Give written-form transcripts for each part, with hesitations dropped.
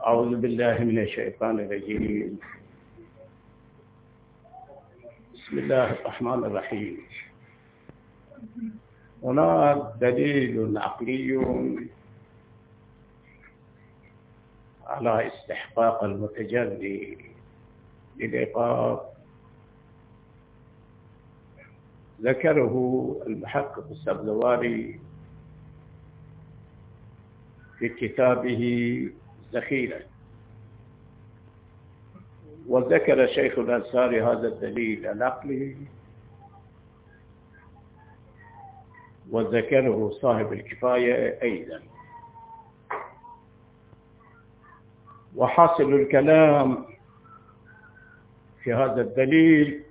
أعوذ بالله من الشيطان الرجيم. بسم الله الرحمن الرحيم. هناك دليل عقلي على استحقاق المتجلي للعقاب ذكره المحقق السبزواري في كتابه ذخيرة، وذكر شيخ الأنصاري هذا الدليل العقلي، وذكره صاحب الكفاية أيضا. وحاصل الكلام في هذا الدليل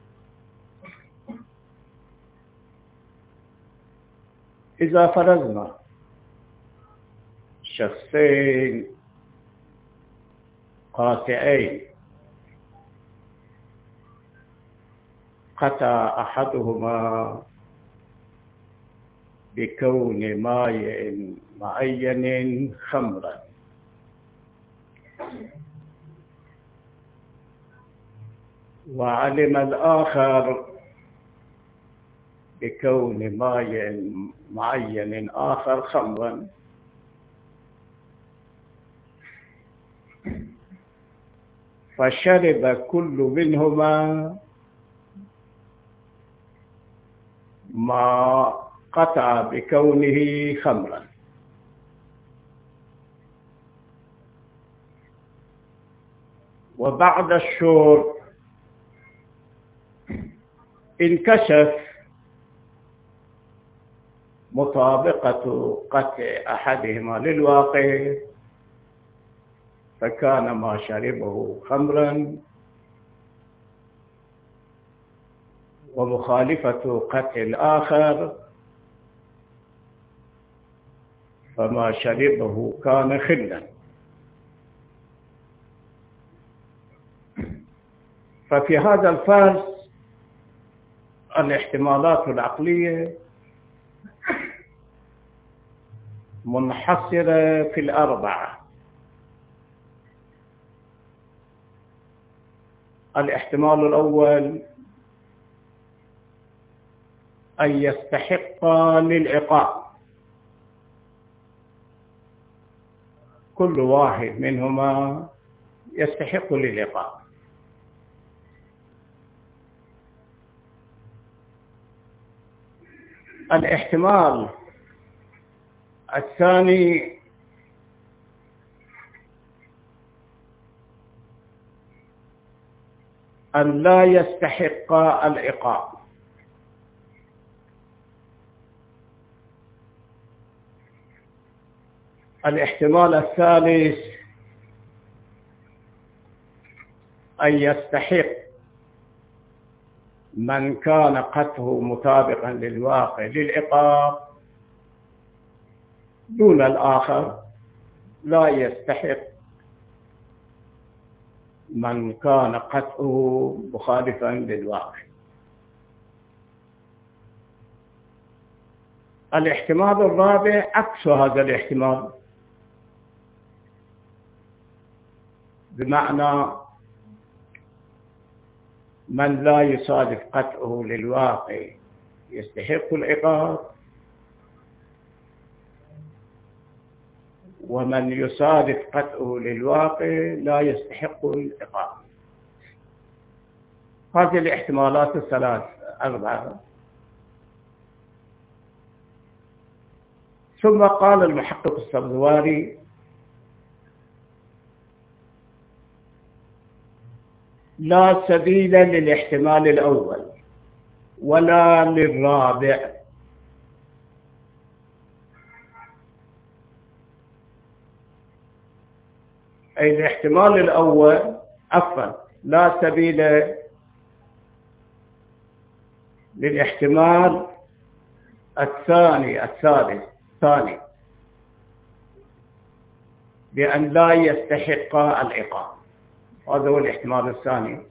إذا فرضنا شخصين قاطعين قطع أحدهما بكون ماء معين خمرا، وعلم الآخر بكون ماء معين آخر خمرا، فشرب كل منهما ما قطع بكونه خمرا، وبعد الشرب انكشف مطابقة قطع أحدهما للواقع، فكان ما شربه خمرا، ومخالفة قطع الآخر فما شربه كان خلا. ففي هذا الفرض الاحتمالات العقلية منحصرة في الأربعة. الاحتمال الأول أن يستحق للعقاب، كل واحد منهما يستحق للعقاب. الاحتمال الثاني أن لا يستحق العقاب، الاحتمال الثالث أن يستحق من كان قتله مطابقا للواقع للعقاب، دون الآخر لا يستحق من كان قتله مخالفا للواقع. الاحتمال الرابع عكس هذا الاحتمال، بمعنى من لا يصادف قطعه للواقع يستحق العقاب، ومن يصادف قطعه للواقع لا يستحق العقاب. هذه الاحتمالات الثلاث أربعة. ثم قال المحقق السبزواري: لا سبيل للاحتمال الأول ولا للرابع، أي الاحتمال الأول لا سبيل للاحتمال الثاني بأن لا يستحق العقاب. هذا هو الاحتمال الثاني.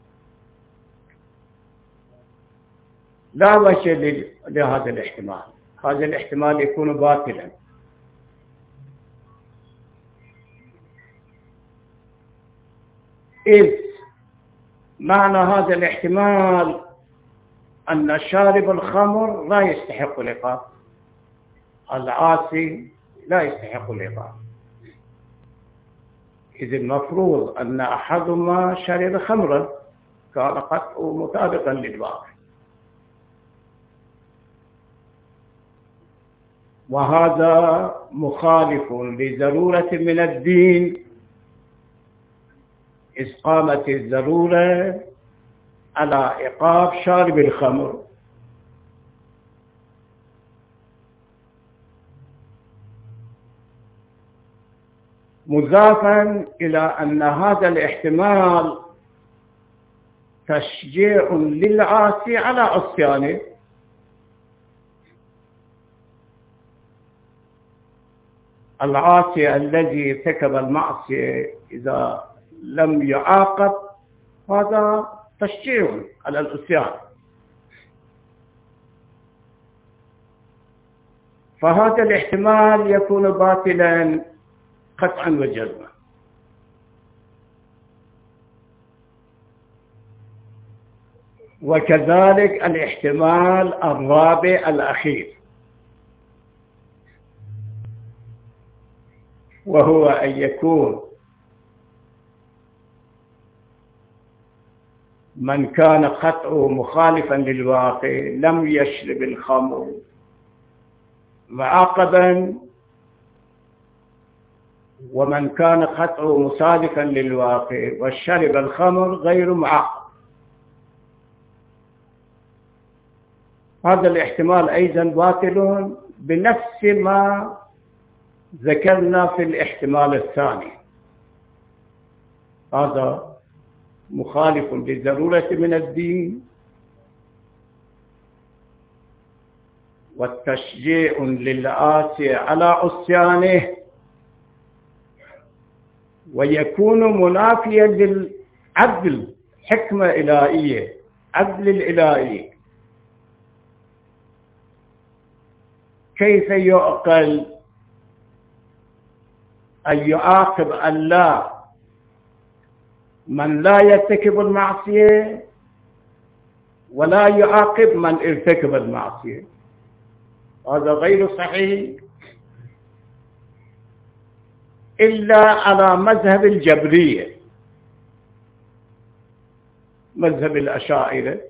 لا وجه لهذا الاحتمال، هذا الاحتمال يكون باطلا. إذ معنى هذا الاحتمال أن شارب الخمر لا يستحق العقاب، العاصي لا يستحق العقاب. إذ المفروض أن أحدهما شرب خمرا كان قطعه مطابقا للواقع، وهذا مخالف لضرورة من الدين، إذ قامت الضرورة على عقاب شارب الخمر. مضافا إلى أن هذا الاحتمال تشجيع للعاصي على عصيانه، العاصي الذي ارتكب المعصية إذا لم يعاقب هذا تشجيع على العصيان، فهذا الاحتمال يكون باطلا قطعا وجزما. وكذلك الاحتمال الرابع الأخير، وهو أن يكون من كان قطعه مخالفا للواقع لم يشرب الخمر معاقبا، ومن كان قطعه مصادفا للواقع وشرب الخمر غير معاقب. هذا الاحتمال أيضا باطل بنفس ما ذكرنا في الاحتمال الثاني، هذا مخالف للضرورة من الدين والتشجيع للعاصي على عصيانه، ويكون منافيا للعدل، حكمة إلهية، عدل الإلهي. كيف يعقل أن يعاقب الله من لا يرتكب المعصية ولا يعاقب من ارتكب المعصية؟ هذا غير صحيح إلا على مذهب الجبرية، مذهب الأشاعرة،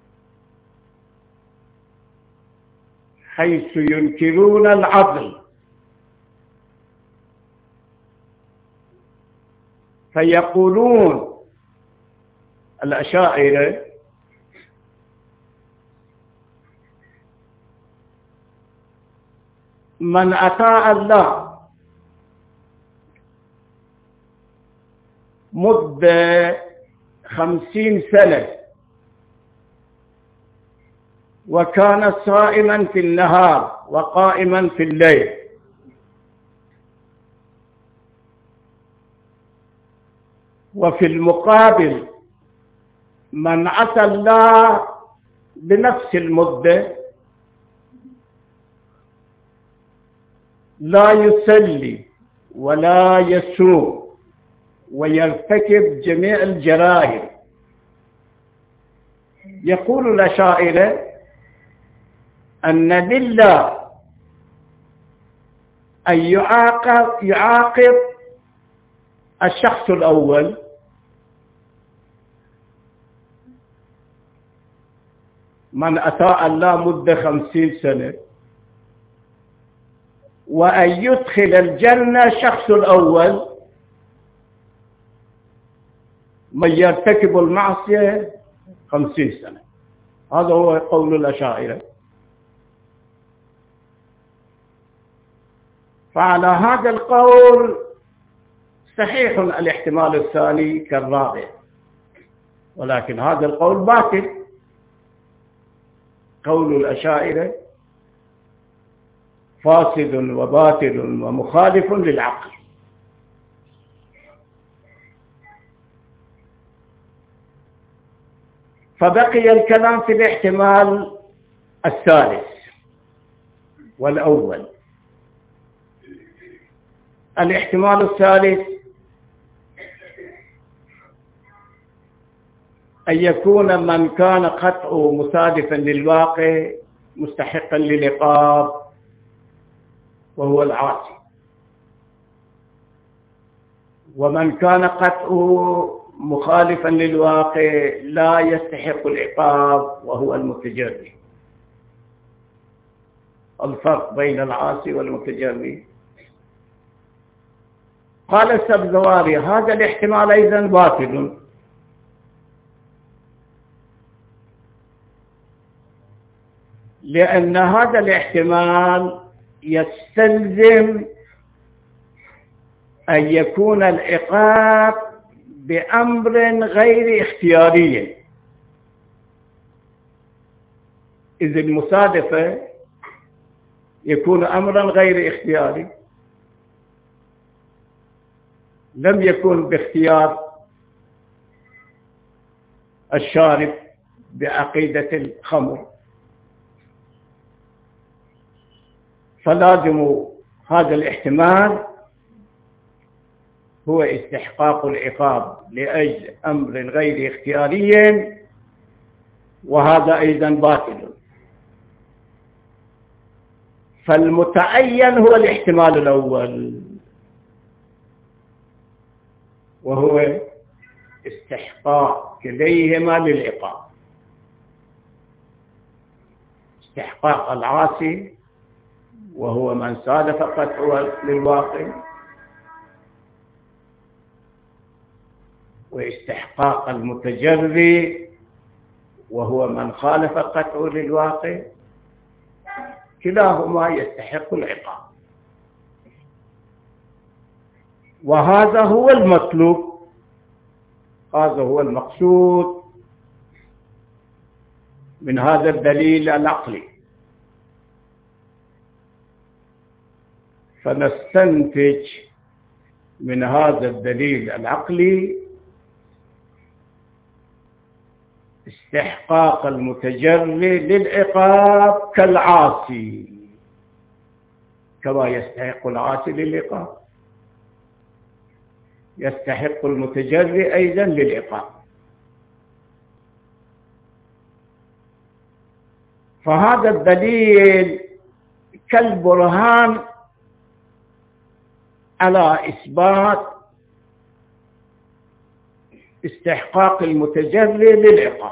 حيث ينكرون العدل، فيقولون الأشاعرة من أطاع الله مدة 50 سنة وكان صائما في النهار وقائما في الليل، وفي المقابل من عصى الله بنفس المدة لا يصلي ولا يصوم ويرتكب جميع الجرائم، يقول الأشاعرة أن لله أن يعاقب الشخص الأول من أطاع الله مدة 50 سنة، وأن يدخل الجنة الشخص الأول من يرتكب المعصية 50 سنة. هذا هو قول الأشاعرة. فعلى هذا القول صحيح الاحتمال الثاني كالرابع، ولكن هذا القول باطل، قول الأشاعرة فاسد وباطل ومخالف للعقل. فبقي الكلام في الاحتمال الثالث والأول. الاحتمال الثالث أن يكون من كان قطعه مصادفا للواقع مستحقا للعقاب وهو العاصي، ومن كان قطعه مخالفا للواقع لا يستحق العقاب وهو المتجري. الفرق بين العاصي والمتجري. قال السبزواري: هذا الاحتمال أيضا باطل، لأن هذا الاحتمال يستلزم أن يكون العقاب بأمر غير اختياري، إذ المصادفة يكون أمرا غير اختياري، لم يكن باختيار الشارب بعقيدة الخمر، فلازم هذا الاحتمال هو استحقاق العقاب لأجل أمر غير اختياري، وهذا أيضا باطل. فالمتعين هو الاحتمال الأول، وهو استحقاق كليهما للعقاب، استحقاق العاصي وهو من صادف قطعه للواقع، واستحقاق المتجري وهو من خالف قطعه للواقع، كلاهما يستحق العقاب. وهذا هو المطلوب، هذا هو المقصود من هذا الدليل العقلي. فنستنتج من هذا الدليل العقلي استحقاق المتجري للعقاب كالعاصي، كما يستحق العاصي للعقاب يستحق المتجري أيضا للعقاب. فهذا الدليل كالبرهان على إثبات استحقاق المتجري للعقاب.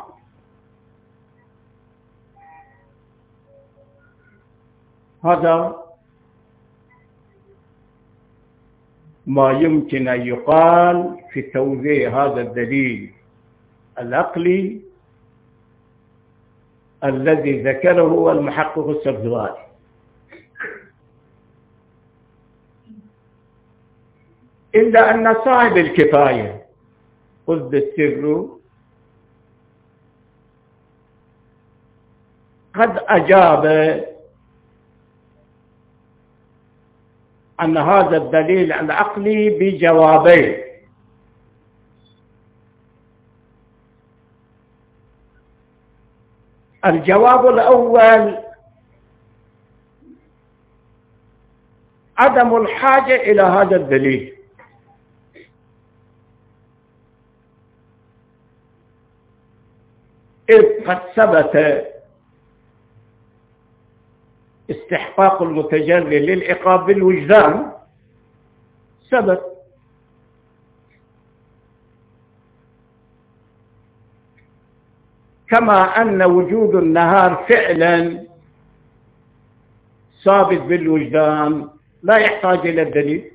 هذا ما يمكن أن يقال في توزيع هذا الدليل العقلي الذي ذكره المحقق السبزواري. إلا أن صاحب الكفاية قصد السر قد أجاب عن هذا الدليل العقلي بجوابين. الجواب الأول: عدم الحاجة إلى هذا الدليل، إذ قد ثبت استحقاق المتجري للعقاب بالوجدان، ثبت. كما أن وجود النهار فعلا ثابت بالوجدان لا يحتاج إلى الدليل.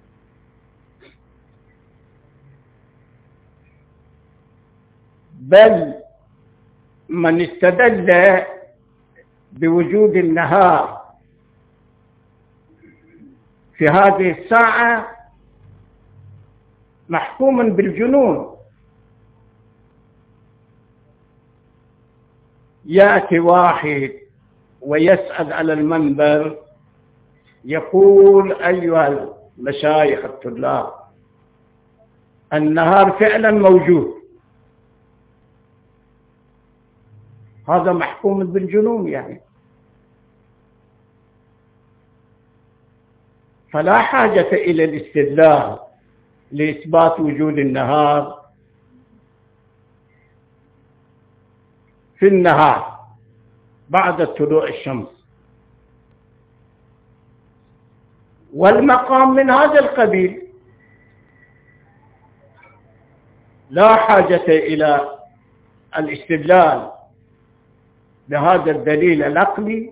بل من استدل بوجود النهار في هذه الساعة محكوم بالجنون. يأتي واحد ويسأل على المنبر يقول: أيها المشايخ الطلاب، النهار فعلا موجود. هذا محكوم بالجنون يعني. فلا حاجة إلى الاستدلال لإثبات وجود النهار في النهار بعد طلوع الشمس. والمقام من هذا القبيل، لا حاجة إلى الاستدلال بهذا الدليل العقلي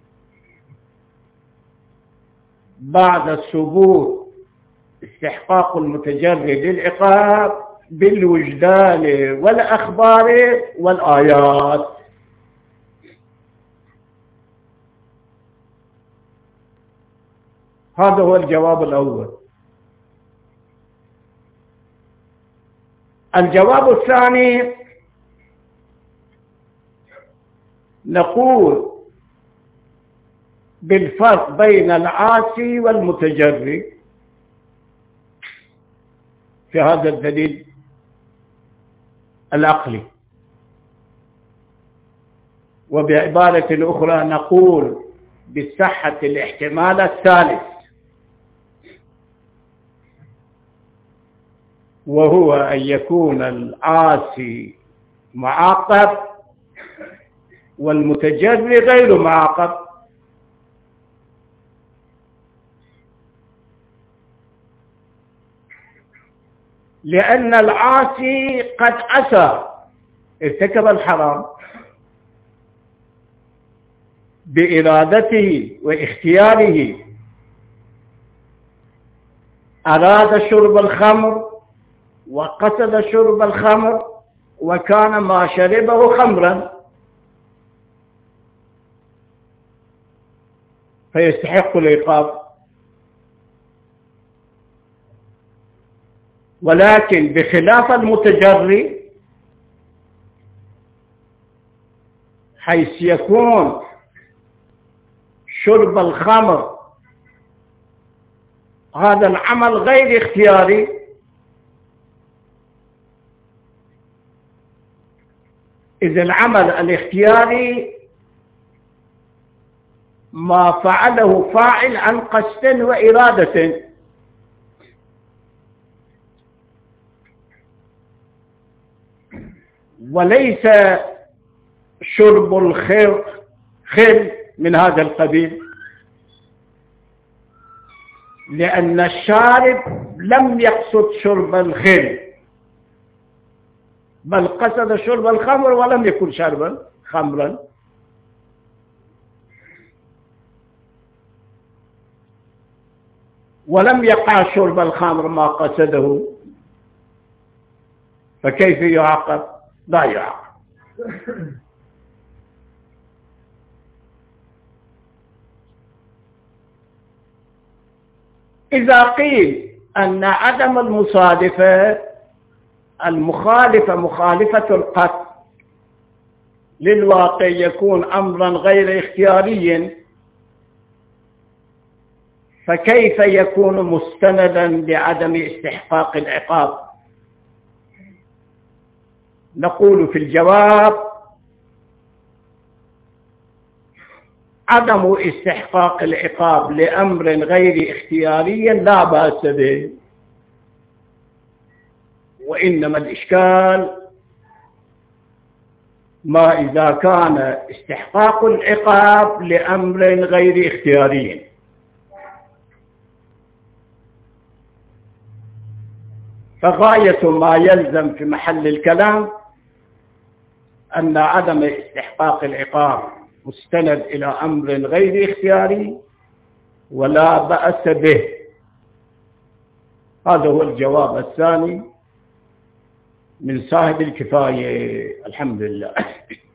بعد ثبوت استحقاق المتجرد للعقاب بالوجدان والأخبار والآيات. هذا هو الجواب الأول. الجواب الثاني، نقول بالفرق بين العاصي والمتجرد في هذا الدليل العقلي. وبعبارة أخرى نقول بصحة الاحتمال الثالث، وهو أن يكون العاصي معاقب والمتجرد غير معاقب. لأن العاصي قد عصى، ارتكب الحرام بإرادته واختياره، أراد شرب الخمر وقصد شرب الخمر وكان ما شربه خمرا، فيستحق العقاب. ولكن بخلاف المتجرد، حيث يكون شرب الخمر هذا العمل غير اختياري، إذا العمل الاختياري ما فعله فاعل عن قصد وإرادة، وليس شرب الخل من هذا القبيل، لأن الشارب لم يقصد شرب الخل، بل قصد شرب الخمر ولم يكن شربا خمرا. ولم يقع شرب الخمر ما قصده، فكيف يعاقب؟ لا يعاقب. إذا قيل أن عدم المصادفة مخالفة القصد للواقع يكون أمرا غير اختياري، فكيف يكون مستندا لعدم استحقاق العقاب؟ نقول في الجواب: عدم استحقاق العقاب لأمر غير اختياري لا بأس به، وإنما الإشكال ما إذا كان استحقاق العقاب لأمر غير اختياري. فغاية ما يلزم في محل الكلام أن عدم استحقاق العقاب مستند إلى أمر غير اختياري ولا بأس به. هذا هو الجواب الثاني من صاحب الكفاية. الحمد لله.